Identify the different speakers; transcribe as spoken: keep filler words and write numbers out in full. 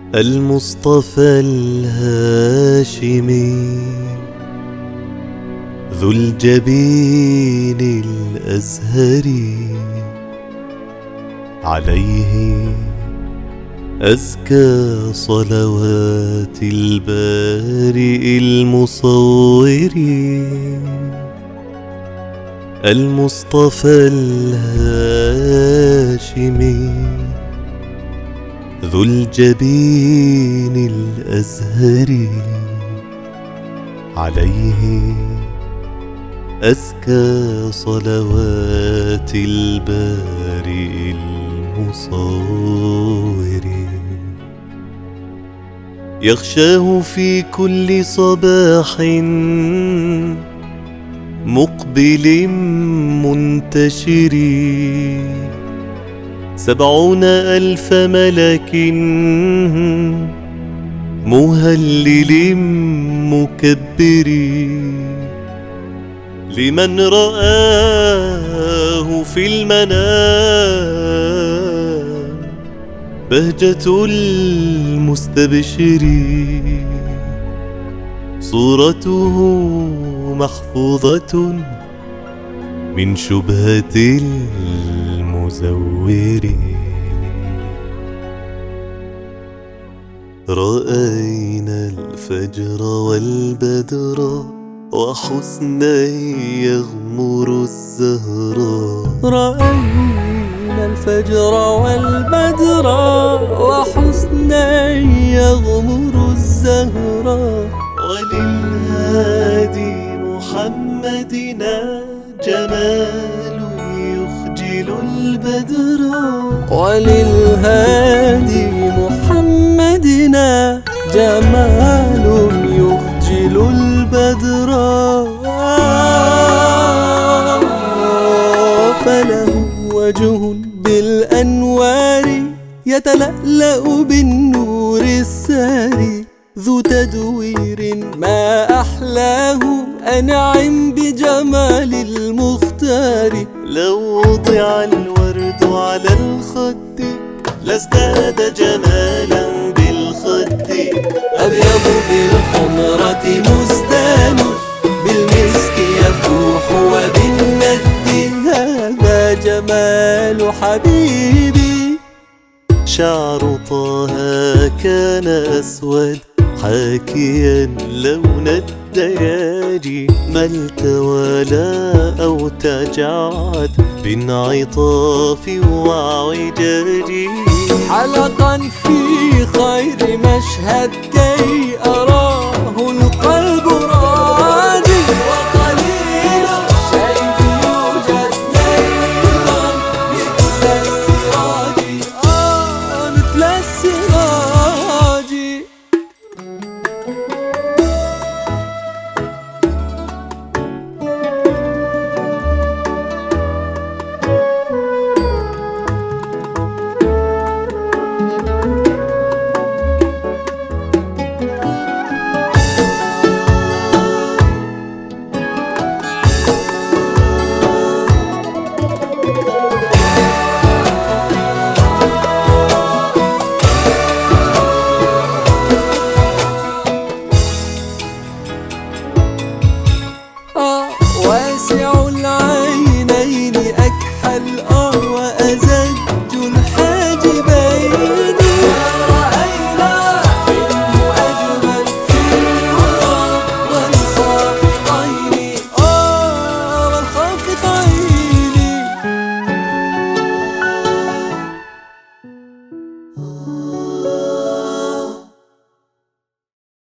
Speaker 1: المصطفى الهاشمي ذو الجبين الأزهري، عليه أزكى صلوات البارئ المصور. المصطفى الهاشمي ذو الجبين الأزهري، عليه أزكى صلوات البارئ المصور. يغشاه في كل صباح مقبل منتشر سبعون ألف ملك مهلل مكبر، لمن رآه في المنام بهجة المستبشر. صورته محفوظة من شبهة المزور. رأينا الفجر والبدر وحسنا يغمر الزهراء.
Speaker 2: رأينا الفجر والبدر وحسنا يغمر الزهراء.
Speaker 1: وللهادي محمدنا جمال يخجل البدر.
Speaker 2: وللهادي محمدنا جمال يخجل البدر. فله وجه بالأنوار يتلألأ بالنور الساري، ذو تدوير ما أحلاه أنعم بجمال المختار.
Speaker 1: لو وضع الورد على الخد لازداد جمالا بالخد.
Speaker 2: أبيض بالحمرة مزدان بالمسك يفوح وبالند. هذا جمال حبيبي.
Speaker 1: شعر طه كان أسود حاكيا لون الدياجي، ما التوالى أو تجعد بانعطاف وعجاج.
Speaker 2: حلقا في خير مشهد كي أرى